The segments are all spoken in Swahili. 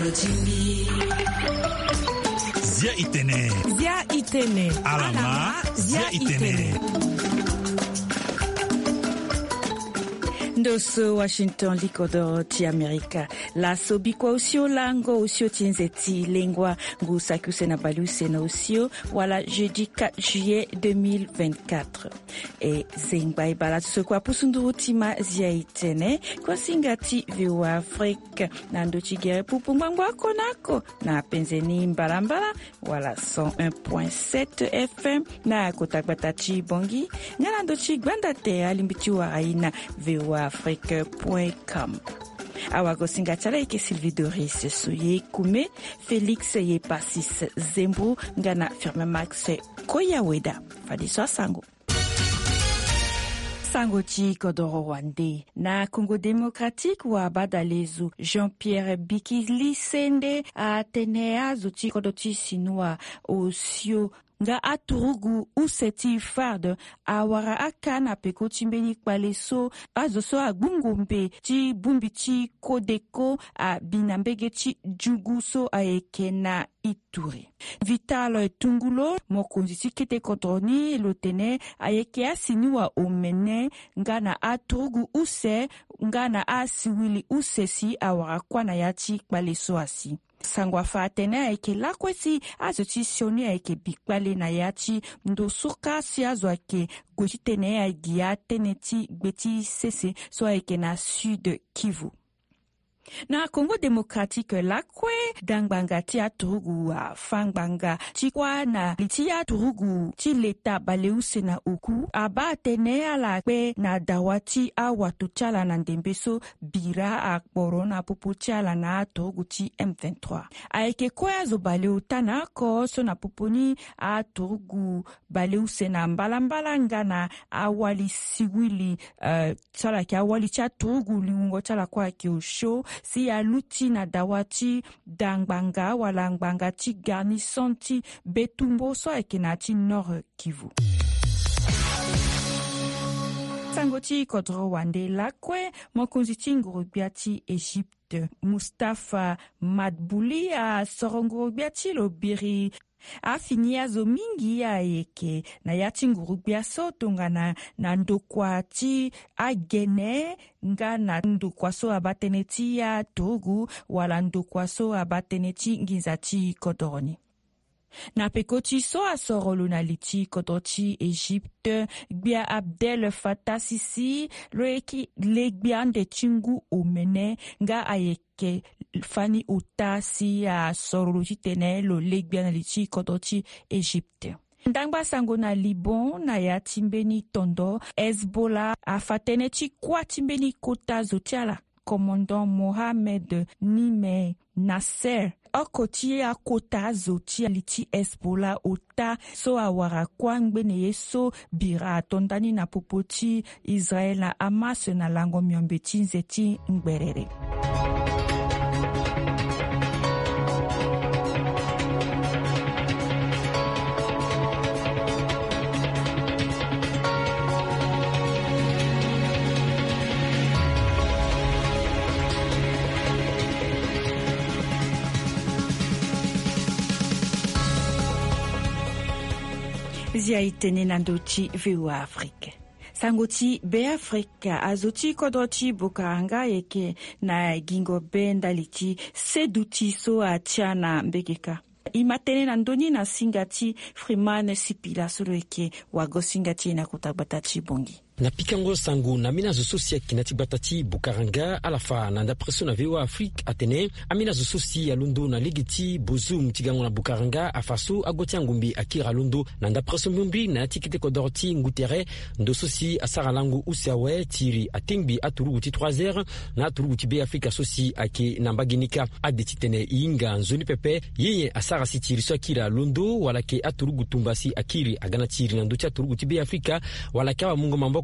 Zia Itene. Alama Zia Itene. Ndoso Washington likodoro ti Amerika. La sobikwa usio lango usio tinzeti lengwa ngusakuse na baluse na usio wala jeudi 4 juillet 2024. E zengbai bala tsokwa pusunduru tima Zia Itene kwa singati VOA Afrique na ndochi gere pupungwangwa konako na penzeni mbalambala wala 101.7 FM na kotakbatachi bongi ngana ndochi gwandate alimbiti wa aina VOA Afrique.com. Awago singatala ike Sylvie Doris Souye Kume, Félix ye Passis Zembu, ngana Firme Max Koyaweda. Fadiso sango. Sango chi kodoro Rwande. Na Congo Démocratique wa badalezu Jean-Pierre Bikili Sende a tenea zuti kodoti sinua osio nga aturugu useti farde awara akana peko chimbeni kwaleso azoso agbungumbe chi bumbi chi kodeko a binambege chi juguso aekena Ituri. Vital Tungulo mokonzi tikete kontroni lotene ayeke asiniwa omene ngana aturugu use ngana asiwili usesi awara kwana yachi kwaleso asi. Sangwa fatene aeke lakwesi azochi sioni aeke bikwale na yachi ndosuka si azwake gochitene aigia teneti gbeti sese so aeke na Sud Kivu. Na Congo Démocratique lakwe dangbanga ti aturugu a fangbanga chikwa na liti aturugu ti leta baleuse na uku aba tene ala kwe na dawati a watu chala na ndembeso bira a korona pupu chala na aturugu ti M23. Aeke kwea zo baleu tanako so na pupuni aturugu baleuse na mbalambala ngana awali siwili chala ki awali cha aturugu liungo chala kwa ki usho si aluti na dawati dangbanga wala ngbanga ti garnison ti betumbo so ekena ti Nord Kivu. Sangoti kodro wande lakwe mokonzi ti ngurubia ti Egypte Mustafa Madbouli a sorongurubia ti lobiri afini azo mingi ya eke na yati ngurubia so tongana na ndokwa ti agene nga na ndokwa so abatene ti ya Togo wala ndokwa so abatene ti nginza ti kodoroni. Na pekoti so asorolo na liti kodoti Egypte gbia Abdel Fattah Sisi lo eki legbia de chingu omene nga ayeke fani utasi a sorolo titene lo legbia na liti kodoti Egypte. Ndangba sango na Liban na ya timbeni tondo Hezbollah a fatene ti kwa timbeni kota zotiala commandant Mohamed Nime Nasser okoti a kota zoti liti Hezbollah ota so awara kwangbe ne yeso bira tondani na popoti Israel na Hamas na lango myombe tinzeti ngberere. Zia Itene nandochi VOA Afrique. Sangoti be Afrika azoti kodoti bukaranga yeke na gingo benda liti seduti so atiana mbegeka. Imatene nandoni na singati Freeman Sipila solo yeke wago singati na kutabatachi bongi. Na pikango sangu na mina zososi kinati batati bukaranga alafa na ndapreso na VOA Afrique atene amina zososi ya lundo na ligiti bozu mtigango na bukaranga afaso agoti ngumbi akira lundo na ndapreso mumbi na tikite kodorti ngutere ndososi asara langu usiawe tiri atingbi aturuguti 3h na aturuguti be Afrique asosi ake nambaginika adetitene inga nzoni pepe yeye asara sitiri so akira lundo wala ke aturugutumbasi akiri agana tiri na ndocha aturuguti be Afrique wala kawa mungo mambo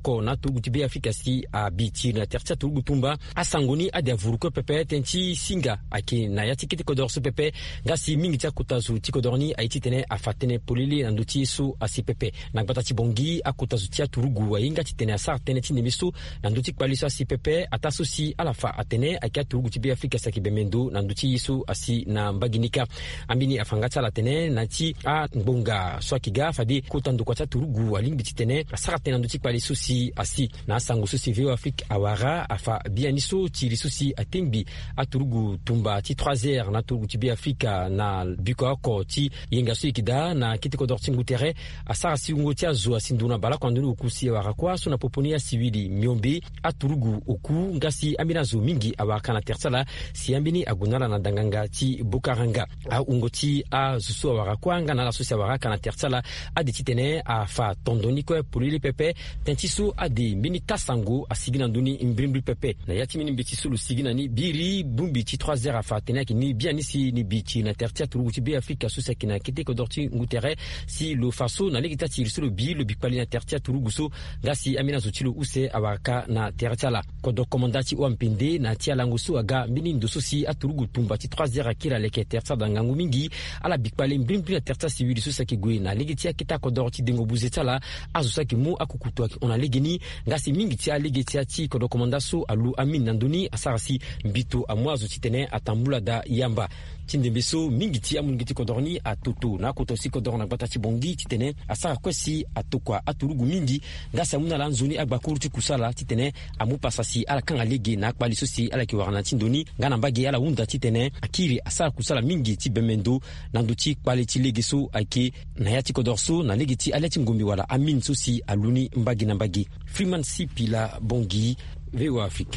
oko na turugu tibe Afrika si a biti na tertia turugu tumba asangoni ade avuruko pepe tenchi singa aki na yati kiti kodor su pepe ngasi mingi tia kutazu tikodorni aiti tene afatene polili na nduti su asi pepe na batati bongi akutazu tia turugu wa inga titene asar tene tinemisu na nduti kwaliso asi pepe atasusi alafa atene akia turugu tibe Afrika sa kibemendo na nduti su asi na mbaginika ambini afangata la tene na ti a ngbonga swakiga fadi kutandu kwa turugu wa limbi titene asar tene nduti kwaliso si asi na sangu susi veo Afrika awara afa bianiso ti susi atembi aturugu tumba ti 3h na turugu tibe Afrika na biko ti yenga su ikida na kitiko dortingu tere asara siungo tia zo asinduna bala kwandulu ukusi awara kwa so na poponia siwili miombe aturugu oku ngasi amina zo mingi awaka na tersala si ambini agunala na danganga ti Bukaranga a ungoti a zusu awara kwa nga na la sosia awara kana tersala adi titene a fa tondoni ko polili pepe tentisu adi mini tasango asigina nduni imbrimbi pepe na yati mini bitisu lu sigina ni biri bumbi ti 3h afa tena ki ni bianisi ni bichi na tertia turugu tibe Afrika susa kina kite ko dorti ngutere si lo faso na legita ti sur le bi le bikwali na tertia turugu so ngasi amina zutilo use awaka na tertia la ko do komandati o mpinde na tia langusu aga mini ndoso si aturugu tumba ti 3h akira leke tertia dangangu mingi ala bikwali mbrimbi na tertia si wili susa ki gwe na legitia kita ko dorti dengo buzetala azusa ki mu akukutwa ona legeni ngasi mingi tia legitia ti ko do komandaso alu amin nanduni asarasi mbito amwazo titene atambula da yamba tindembeso mingi ti amungiti kodorni atoto na kotosi kodorna batati bongi titene asara kwesi atokwa aturugu mingi ngasa muna lanzoni agbakuru ti kusala titene amu pasasi ala kanga lege na akbali sosi ala ki warana tindoni ngana mbage ala unda titene akiri asara kusala mingi ti bemendo nanduti kwali ti legeso ake na yati kodorso na legeti ala ti ngombi wala amin sosi aluni mbagi na mbagi Freeman Sipila bongi VOA Afrique.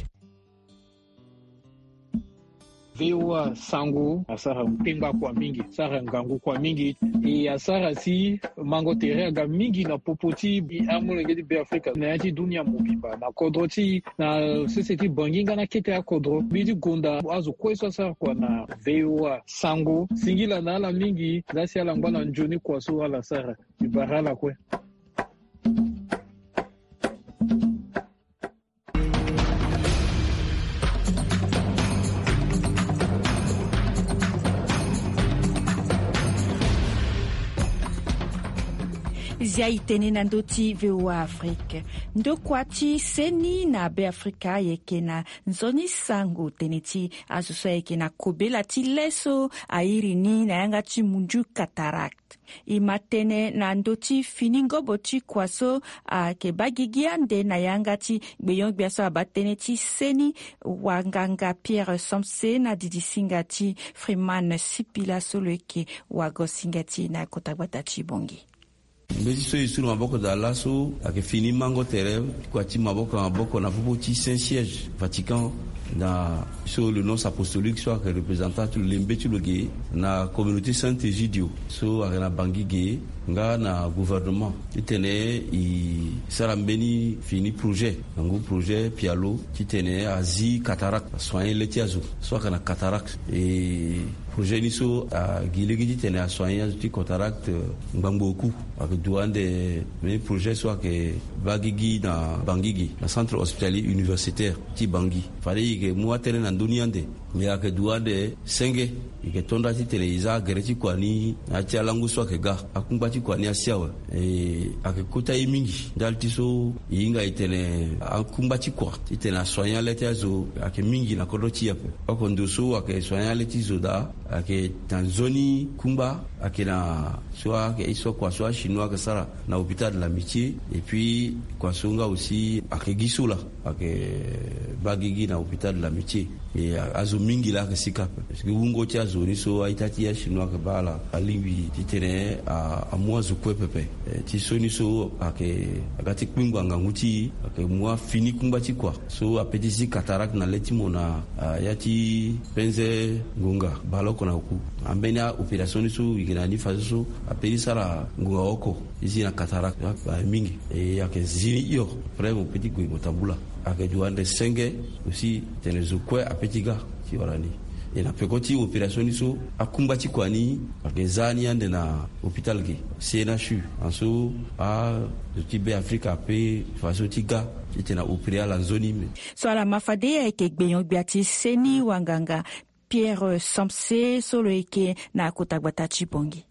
VOA sangu asara mpemba kwa mingi sara ngangu kwa mingi e asara si mango terega mingi na popoti amulengedi be Afrika na yati dunia mobimba na kodroti na society banginga na kete akodro bidi gonda azu kweso asara kwa na VOA sangu singila na ala mingi zasi ala ngwana njoni kwa so ala sara ibarala kwe. Zia itene na ndoti VOA Afrique. Ndo kwati seni na be Afrika yeke na nzoni sangu teneti asusa yeke na kobela ti leso airini na yanga ti munju cataract. Imatene na ndoti finingo boti kwaso ke bagigiande na yanga ti gbeyong biasa abatene ti seni wanganga Pierre Somse na didisinga ti Freeman Sipila solo yeke wagosinga ti na kotagbata ti bongi. Mbezi so yisuru maboko da laso ake fini mango tere kwa ti maboko na popo ti Saint-Siège Vatican na so le nom apostolique soit que représentant tout lembe tu loge na communauté Saint-Egidio so na bangi ge nga na gouvernement itene i sarambeni fini projet ngo projet pialo titene azi cataract soigner le tiazo soit kana cataract et projet ni so a gilegi tene a soigner ti cataract ngbangoku ak douande mais projet soit que bagigi na bangigi na centre hospitalier universitaire ti bangi fali ke moi tene na duniande mais ak douande senge ke tonda ti tele iza gereti kwani na ti alangu soit que ga akumba ti kwani asiawa ak kota mingi dalti so yinga itene akumba ti kwa itene soigner le tiazo ak mingi na kodoti yape ko ndoso ak soigner le tizo da ak tanzoni kumba ak na soit que iso kwa soit chinois que ça na hôpital de l'amitié et puis kwa songa aussi ak gisula ak bagigi na hôpital de l'amitié et azo mingi la que sikap parce que ungo tia zoni so aitati ya chinois que bala alingi titene a moazo kwepepe ti soni so ak agati kwingwa nganguti ak moi fini kumba ti kwa so apetisi cataract na letimona yati penze ngunga baloko na ku ambenia operation so iginani faso apeli sara ngunga oko ici na cataract mingi et ak zini yo vraiment petit gwe motambula ak juande senge aussi tenezo kwe apetiga ti warani na pekoti operation iso akumbati kwani gezani ande na hospital ki CNHU anso a tibe Afrika pe faso tiga tena opérer la zone me swala mafade eke gbenyo biati seni wanganga Pierre Samse solo eke na Kotagbata Chibongi.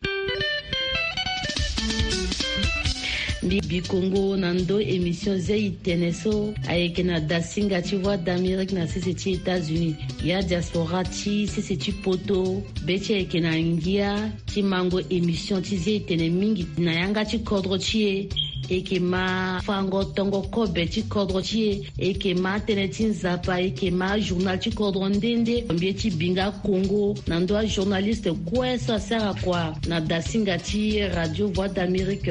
Bibi Congo nando émission zai teneso ayeke na dasinga ti voix d'Amérique na sisi ti États-Unis ya diaspora ti sisi ti poto beti ayeke na ngia ti mango émission ti zai tene mingi na yanga ti kodro ti eke ma fango tongo kobe ti kodro ti eke ma tene ti nzapa eke ma journal ti kodro ndende mbie ti binga Congo nando a journaliste kue so asara kua na dasinga ti radio voix d'Amérique.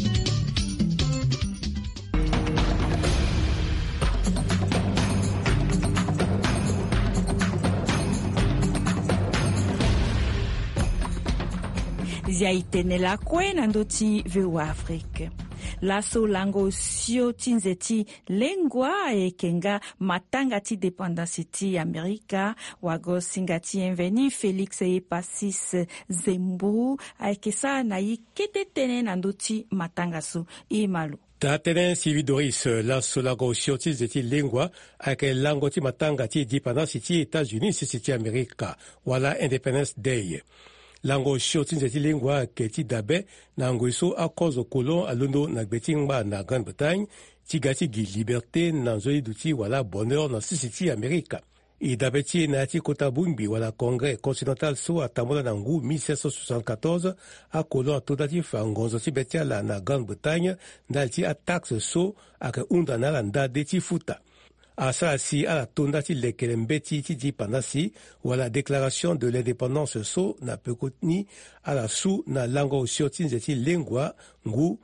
Zia itene la kwe nandoti VOA Afrique. Laso lango sio tinzeti lengwa ekenga matanga ti dependance ti Amerika wago singati enveni Félix Epasis Zembu aikesa na yikete tene nandoti matanga su imalu. Tatene Sivi Doris, laso lango sio tinzeti lengwa ake lango ti matanga ti dependance ti États-Unis si ti Amerika wala Independence Day. Lango shoti nzeti lingwa keti dabe na ngoiso a cause kolon alondo na gbetingba na Grande-Bretagne ti gati gi liberté na nzoi duti wala bonheur na sisiti Amerika. I dabe ti na ti kota bungbi wala Congrès continental so a tambola na ngu 1774 a kolon atodati fa ngonzo ti betiala na Grande-Bretagne ndal ti a taxe so ake unda na landa de ti futa. Asa si a la tonda ti lekele mbeti ti di panasi wala déclaration de l'indépendance so na pekotni a la sou na lango sio ti nzeti lengwa ngu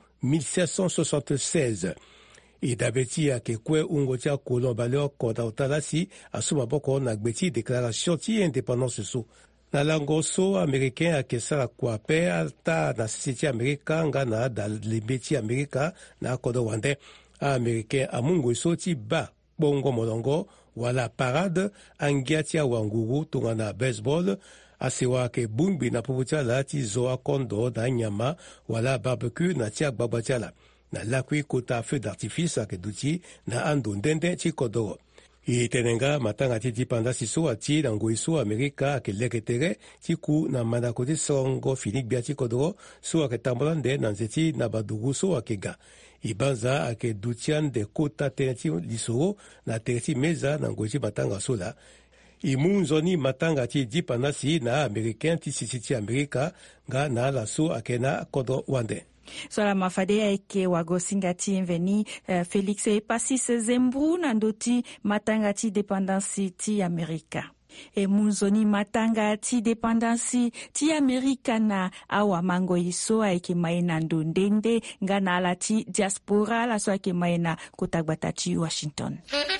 1776. I dabeti a ke kwe ungo ti a kolon baleo konta otala si a sou maboko na gbeti déclaration ti indépendance so. Na lango so américain a ke sara kwa pe alta na sisi Amerika nga na dal lebeti Amerika na kodo wande a américain a mungo so ti ba bongo molongo wala parade angia tia wanguru tunga na baseball asewa ke bungbi na puputia la ti zoa kondo na nyama wala barbecue na tia gbagbatia na lakwi kota feu d'artifice ake duti na ando ndende ti kodoro. I tenenga matanga ti dipanda si so ati na ngoi so Amerika ake leketere ti ku na manako ti songo finik bia ti kodoro so ake tambola nde na nzeti na badugu so ake ga. Ibanza ake dutian de kota teneti lisoro na tereti meza na ngoji matanga sola. Imunzoni matanga ti dipanasi na Americain ti sisiti Amerika nga na la so ake na kodo wande. Swala mafadea eke wago singati enveni Félix Epasis Zembu na ndoti matanga ti dependansi ti Amerika. E munzoni matanga ti dependansi ti Amerika na awa mango iso ake maena ndondende nga na ala ti diaspora la so ake maena Kotagbata ti Washington.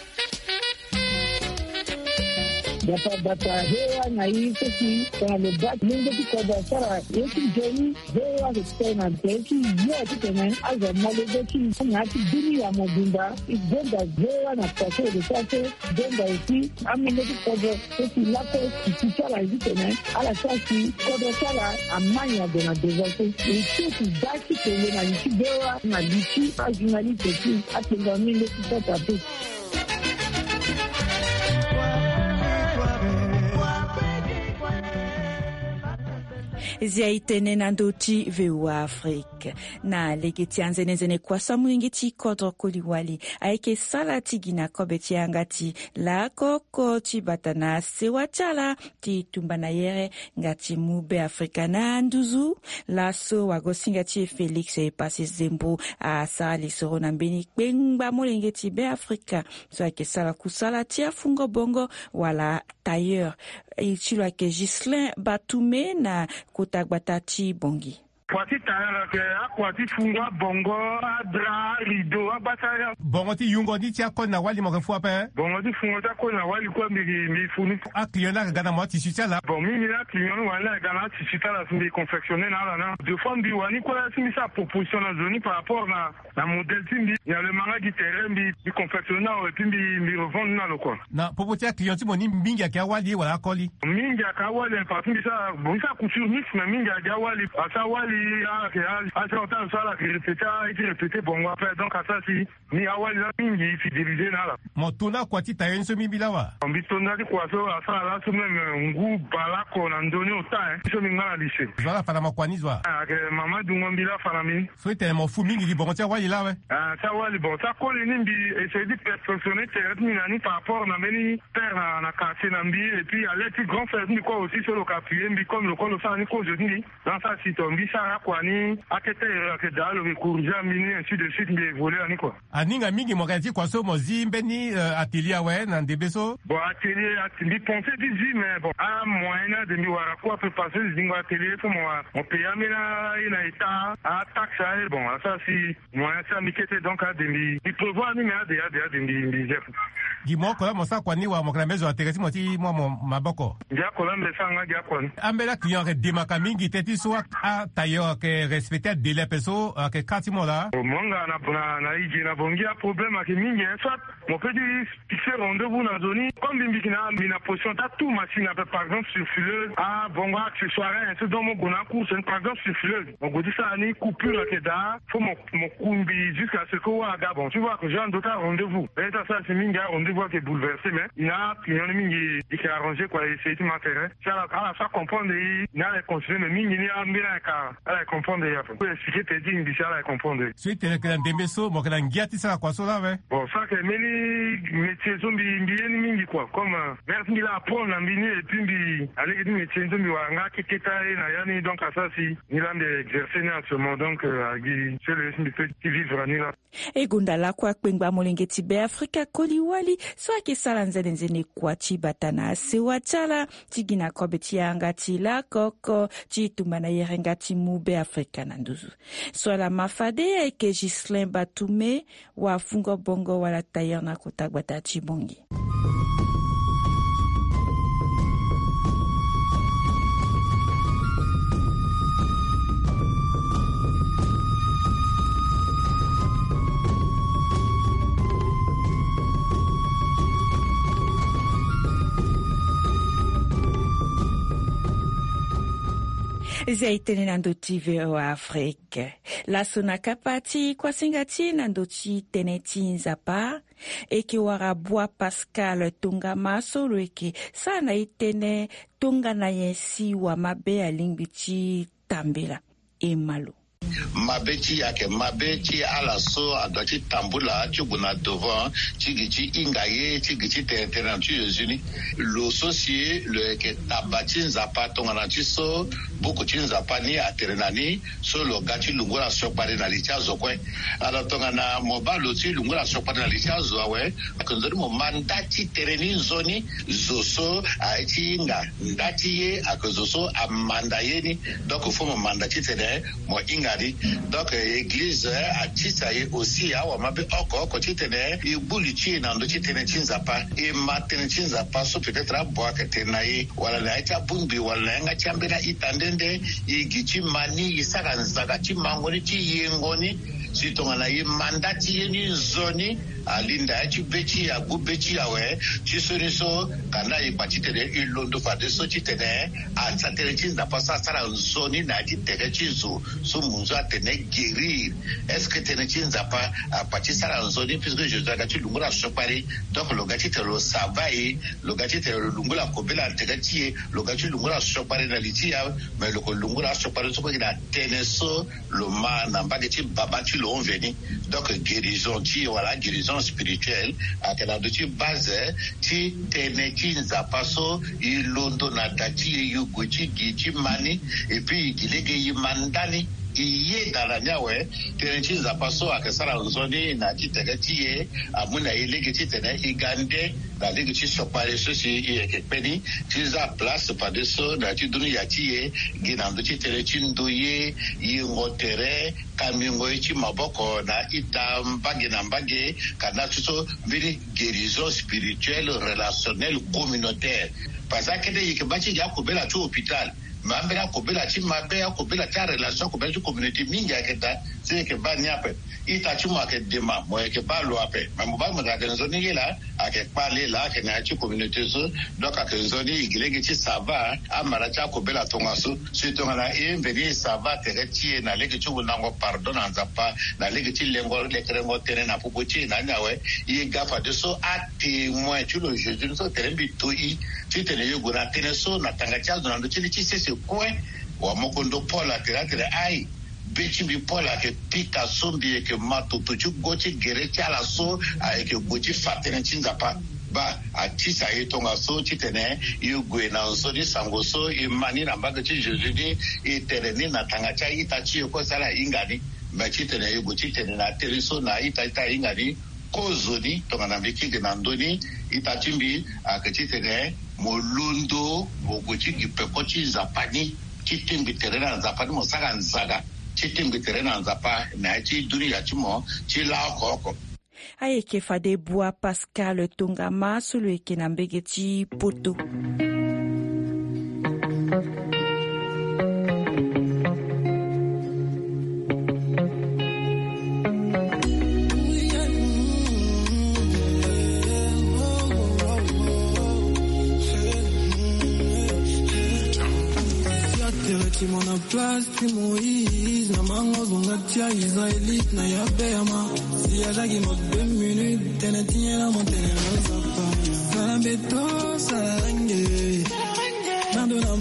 Data hewa na hii sisi kwa lobati mungu tikoba sara yeki joni hewa kutena teki yote tena aza malobati ngati dini ya mobimba igenda hewa na pase de pase genda isi amende tikoba sisi lapo kisala hivi tena ala sasi kodo sala amanya de na devote isi daki tena na nchi hewa na lichi ajunali teki atenga minde tikoba tu. Zia itene nandoti VOA Afrique. Na legeti anzenezene kwa samuingi ti kodro koliwali. Aike sala ti gina kobe ti angati la koko ti batana sewa chala ti tumbana yere ngati mube Afrika na nduzu. Laso wagosinga ti Félix Epasis Zembu a sara lisoro na mbeni kwenba molenge ti be Afrika. So aike sala kusala ti afungo bongo wala tailleur. Ichilo ake Gislin Batume na Kotagbata Chibongi. Kwati tayara ke akwati fungwa bongo adra rido abataya. Bongo ti yungo ni tia kon na wali mo refu ape. Bongo ti fungo ta kon na wali kwa mi funi. A client na gana mo tissu tia la. Bon mi la client wala gana tissu ta la sumbi confectionner na. De fois bi wani kwa la simi sa proposition na zoni par rapport na modèle timbi. Il y a le manga qui terrain bi confectionner et puis mi revendre na lo quoi. Na popo tia client ti mo ni mingi ya wali wala koli. Mingi ya wali parce que ça bon ça couture mix mais mingi ya wali asa wali autant ça la répéter bon après donc à ça si ni awali la mingi fidéliser na la. Mo tona kwati ta yenso mi bilawa. On bi tona di kwa so asa la so même ngu balako na ndoni ota so mingala lycée. Voilà fala makwanizwa. Que mama dungombila fala mi. So tellement fou mingi di bon tia wali la we. Ça wali bon ça colle ni bi essayer de perfectionner terrain ni par rapport na meni terre na quartier na mbi et puis à l'étude grand frère ni quoi aussi sur le capier mbi comme le col ça ni ko je dis dans ça si tombi ça quoi ni akete ke dalo ke kurja mini ainsi de suite mbi voler ani quoi. Aninga mingi mo kati kwa so mo zimbe ni atelier we na ndebeso. Bon atelier mbi penser dit mais bon à moyen de mi wara quoi peut passer zingo atelier pour moi on paye amena ina état à taxe bon ça si moyen ça mi kete donc à demi il prévoit ni mais à de mbi chef. Gimo kola mo sa kwa ni wa mo kana mezo ateresi mo ti mo maboko. Ja kola mbesa nga ja kwa. Ambela client ke demaka mingi teti so a tailleur ke respecter délai peso ke kati mo la. Monga na iji na bongi a problème ke mingi soit mon petit fixer rendez-vous na zoni comme bimbi na mina position ta tout machine par exemple sur fileuse a bongo accessoire c'est dans mon gona course par exemple sur fileuse. On go dit ça ni coupure ke da faut mon kumbi jusqu'à ce que wa ga bon tu vois que j'ai un d'autres rendez-vous. Et ça c'est mingi rendez-vous qui est bouleversé mais il a client mingi qui a arrangé quoi essayer de m'intérêt. Ça à ça comprendre il a les conseiller mais mingi ni a mbila ka ala comprendre ya. Pour expliquer te dit il ala comprendre. Suite que ndembeso mo kana ngiati ça kwa so la we. Bon ça que meni métier zombi mbieni mingi quoi comme merci il apprendre na mbini et puis mbi aller dire métier zombi wa nga keketa na yani donc à ça si il a d'exercer en ce moment donc c'est le petit vivre ni là. Egunda la kwa kwengba molengeti be Afrika koliwali so akisala nzene kwa chibatana sewa chala tigina kobeti angati la koko chitumana yerengati mube Afrika nanduzu so la mafade eke Gislin Batume wa fungo bongo wala tailleur na kotagbata chibongi. Zaitene nandoti veo Afrique. La sonaka pati kwa singati nandoti teneti nzapa. Eke warabua Pascal Tonga Masolo eke sana itene Tonga na yensi wa mabe alingbiti tambela emalo. Mabeti yake mabeti ala so adoti tambula chuguna devant chigichi ingaye chigichi terrain États-Unis le socié le que tabati nzapa tongana chiso beaucoup nzapa ni aterenani so lo gachi lungula sokpare na lichazo kwe ala tongana mobalo ti lungula sokpare na lichazo we akonzori mo mandati tereni zoni zoso aichi inga ndati ye akozoso amandayeni donc faut mo mandati terrain mo inga donc église a titaye aussi a wa mabe oko titene e bulichi na ndo titene chinzapa e matene chinzapa so peut-être a boa que tenaye wala la ita bumbi wala nga chambera itandende igichi mani isaka nzaka chimangoni chiyengoni sitongana ye mandati yeni zoni alinda ya chibechi ya gubechi ya we chisoniso kana ipachitene ilondo fade so chitene ansatere chinza pasa sara zoni na chitene chizu so munzo atene guérir est-ce que tene chinza pa apachi sara zoni puisque je dois gati lungula sopari donc le gati te lo savai le gati te lungula kobela tegachi le gati lungula sopari na litia mais le lungula sopari so ko ina teneso lo mana mbageti babati lo veni donc guérison ti voilà guérison spirituelle à la de base ti teneki nzapaso ilondo na dati yuguchi gichi mani et puis gilege yimandani iye dalanya we tenchi za paso akesara nzoni na kitagatie amuna ilegiti tene igande na legiti sopare sosi yekepeni tiza place padeso na tidunu yatie ginando chitere chindoye yingotere kamingo ichi maboko na itambage na mbage kana tuso vini guérison spirituelle relationnelle communautaire parce que yikebachi ya kubela tu hôpital mambela kobela ti mabe kobela ta relation kobela ti communauté mingi aketa c'est que ba nyape ita ti mo ke dema mo ke ba lo ape mambo ba mo ga zoni yela ake pale la ke na ti communauté so donc ake zoni igilege ti sava amara ta kobela tonga so surtout na mbeli sava tereti na lege ti unango pardon nzapa na lege ti lengo le krengo tere na puputi na nyawe i gafa de so a témoin tu le Jésus so terembi to i ti tene yugo na tene so na tanga cha na ndo ti se kwe wa mokondo pola teratere ai bechi bi pola ke pika sombi ke mato to gochi gerecha la so ai ke gochi fatene chinza pa ba atisa etonga so chitene yugwe na so di sango so imani na mbaga chi Jésus di itereni na tanga cha itachi ko sala ingani ba chitene yugo chitene na teriso na ita ingani kozoni tonga na biki na ndoni itachimbi akachitene molundo bogochi gipekochi zapani chitimbi terena zapani mosaka nzaga chitimbi terena nzapa na chi dunia chimo chila koko ayeke fade bua Pascal Tongama solo eke na mbegeti poto Mona place Moïse na mango zonga tia Israélite na ya bema si ya jagi mo 2 minutes tene tinya na montene na zapa na beto sarange nando na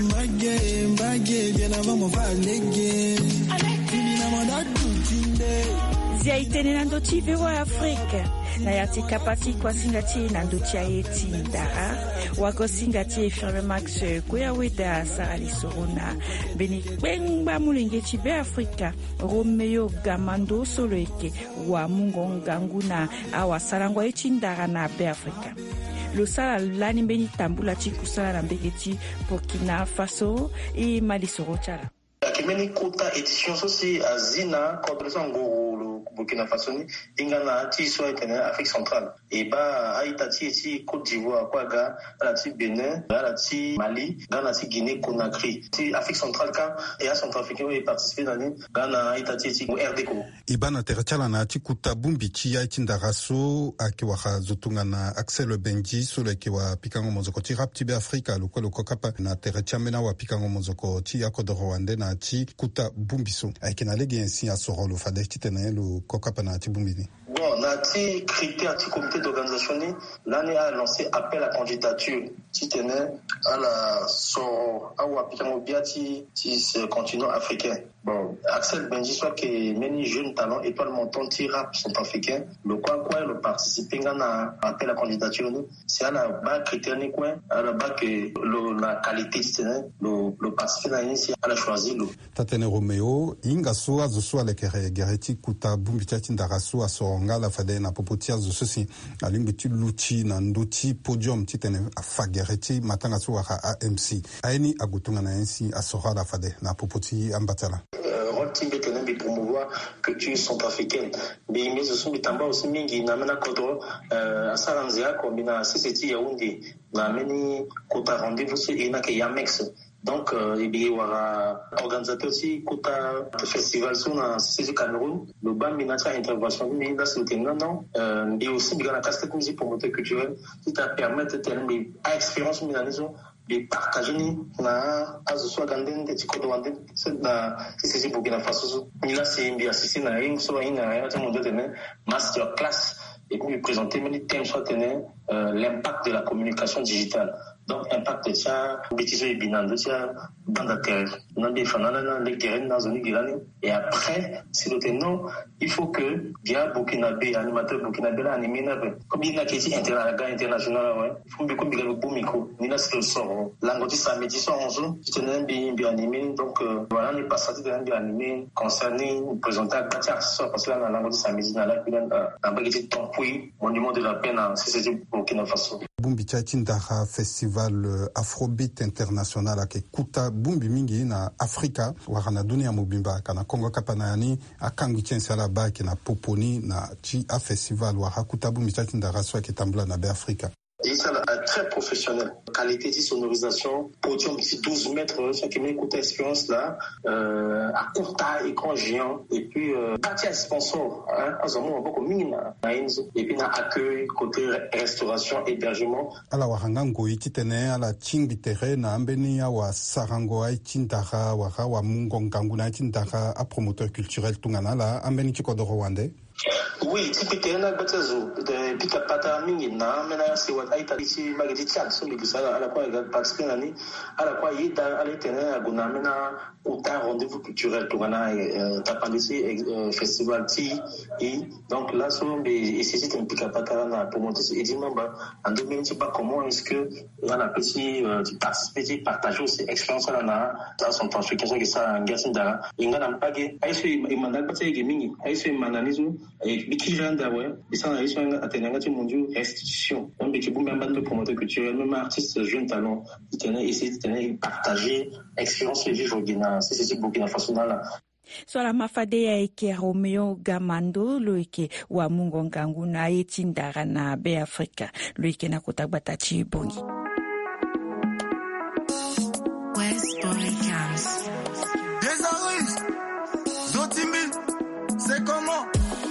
mbage bien avant mo va lege tini na moda tutinde zia itene na ndoti vewa Afrika na yati kapati kwa singati na ndoti ya eti dara wako singati firme max kuya weda sarali sorona beni kwengba mulengeti be Afrika Romeo Gamando soloeke wa mungonga nguna awa sarangwa eti ndara na be Afrika lo sala lani beni tambula chikusala na mbegeti Burkina Faso e Mali sorochara Kimeni kota édition sosi azina coordination ngoro Burkina Faso ni ingana ti so etene Afrique centrale et ba aita ti Côte d'Ivoire kwaga la ti Bénin la ti Mali la ti Guinée Conakry ti Afrique centrale ka et à centrafricain et participer dans ni gana aita ti RD Congo ibana terchala na ti kuta bumbi ti ya ti ndaraso akiwa zotunga na Axel Benji solo akiwa pikango mozoko ti rap ti be Afrika lokolo kokapa na terchala na wa pikango mozoko ti ya Côte Rwanda na ti kuta bumbiso aikena legi ainsi à son rôle fadé ti tene le kokapa na ti bumbini. Bon, nati critère du comité d'organisation l'année a lancé appel à candidature qui tenait à la sort à Wapikangobiati ce continent africain. Bon, Axel Benji soit que many jeunes talents étoiles montantes qui rap sont africains. Le quoi le participer à appel à candidature c'est à la bas critère ni quoi à la bas que la qualité tenait le participer à initier à la choisir le. Tatene Romeo inga soa zo soa le kere gereti kuta bumbiti ndaraso asoronga la fade na popotia zo sosi alingi luchi na ndoti podium titene afagereti matanga so wa AMC aini agutunga na NC asora la fade na popoti ambatala Timbe tenen bi promouvoir culture centrafricaine mais mais aussi bitamba aussi mingi na mena kodo asaranzia kombina CCT Yaoundé na meni kota rendez-vous c'est ina ke Yamex donc il y aura organisateur aussi kota festival sur na CCT Cameroun le ban minata intervention mais là c'est non et aussi bien la casquette musique promoteur culturel qui t'a permettre de tenen à expérience minaniso de partager na azo ganden de tiko wande na sisi Burkina Faso ni la c'est bien sisi na ing so ina ya ta monde de master class et puis présenter many thèmes soit tene l'impact de la communication digitale. Donc, impact de ça, bêtises et binando, ça, dans la terre. Et après, si le tenant, il faut que, via Burkinabé, animateur Burkinabé, animé, comme il y a qui est international, il faut que le bon micro, il y a ce sort. L'angotis samedi soir, je tenais bien animé, donc voilà, les passagers de bien animé, concerné, présenté à Batiar, parce que là, l'angotis samedi, dans la pile, un baguette de Tampouy, monument de la peine, c'est Burkina Faso. Bumbi Tindara Festival Afrobeat International ake kuta bumbi mingi na Afrika wakana dunia mubimba kana Kongo kapanayani akangi chensi ala baki na poponi na chi a festival wakakuta bumbi Tindara so ake tambula na be Afrika. Et ça très professionnel. Qualité de sonorisation, podium ici 12 mètres, ça qui m'écoute expérience là, à court taille, écran géant, et puis partie à sponsor, hein, beaucoup mine, et puis accueil, côté restauration, hébergement. Ala wahangango ititene ala chingbitere na ambeni ya wa sarango ai chindara wa mungo ngangu na chindara a promoteur culturel tungana la ambeni chikodoro wande. Oui, typiquement, na batezo de pikapata mingi na mena se wat aita ici magadi chat so mikisa ala kwa ga participer nani ala kwa yida ala tena aguna mena autant rendez-vous culturel to gana tapandisi festival ti et donc là so et c'est un pikapata na pour monter et dit membre en 2020 pas comment est-ce que on a petit participer partager ces expériences là na dans son temps quelque chose que ça ngasinda ingana mpage aiso imanda batse mingi aiso mananizo et bikiranda ouais ça aiso atenanga ti mondial restitution on biki bumba bande promoteur culturel même artiste jeune talent qui tenait essayer de partager expérience de vivre Burkina c'est Burkina Faso là. Swala mafadea eke Romeo Gamando loike wa mungo ngangu na etindara na be Afrika loike na kotagbata chibongi. West Boy Cams. Les Aris, Zotimbi, c'est comment?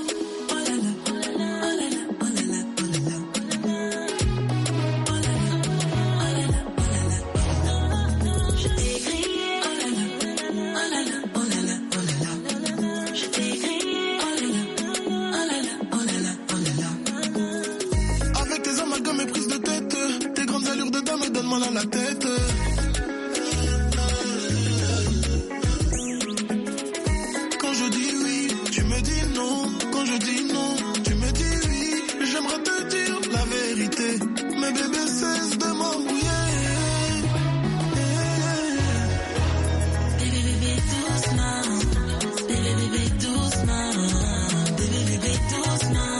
Mal à la tête. Quand je dis oui, tu me dis non. Quand je dis non, tu me dis oui. J'aimerais te dire la vérité, mais bébé cesse de m'embrouiller. Bébé bébé doucement, bébé bébé doucement, bébé bébé doucement.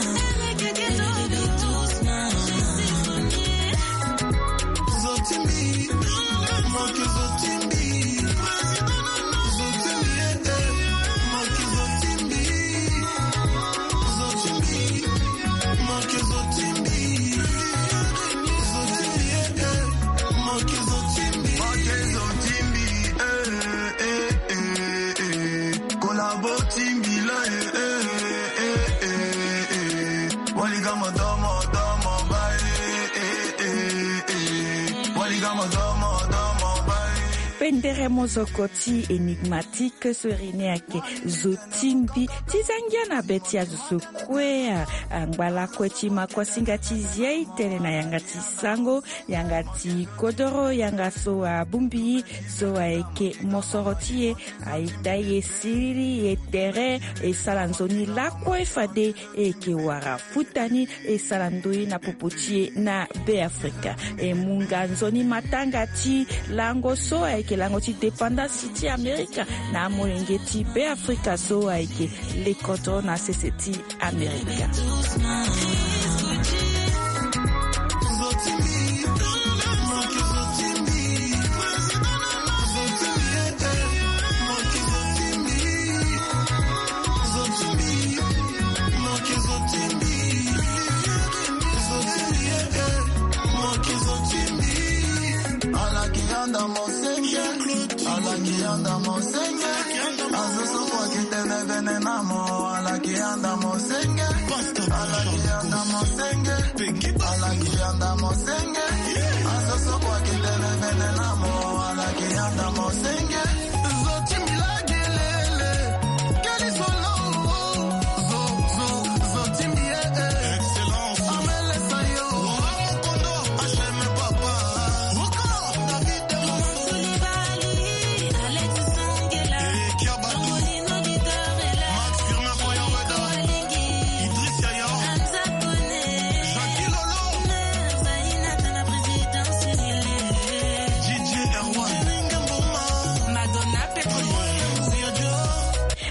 Pendere mozokoti enigmatique Sorineake Zotimbi tizangia na beti ya zusukwea angbala kwechi makwasinga tiziei tene na yangati sango yangati kodoro yangaso a bumbi so aeke mosorotie aitaye siri etere e salanzoni lakwe fade eke wara futani e salandoi na popotie na be Afrika e munganzoni matanga ti lango so aeke lango ti dépendance ti Amerika na molenge ti be Afrika so aeke lekoto na sese ti Amerika.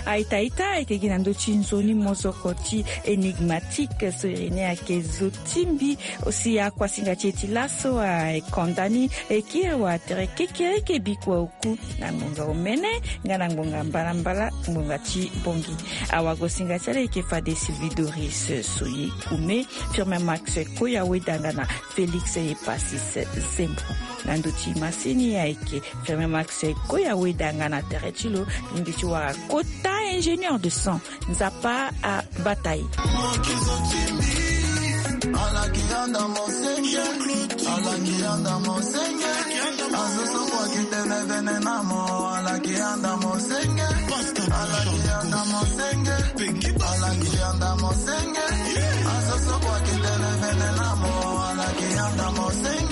aitaita ekegina chinzoni mozokoti enigmatique serene ake zotimbi osi akwa singa cheti laso kondani ekia wa terekeke ke bikwa uku na munga omene ngana ngonga mbala munga chi bongi awago singa chale ke fade Sylvie Doris soyi kume firme Max Koya wedangana Félix et Passis Zembo nanduti masini yaike firme Max Koya wedangana terechilo ndichi wa kota ingénieur de son nzapa a bataille Alakianda mosenge, alakianda mosenge, azoso kwa kitene venenamo, alakianda mosenge, alakianda mosenge, alakianda mosenge, azoso kwa kitene venenamo, alakianda mosenge.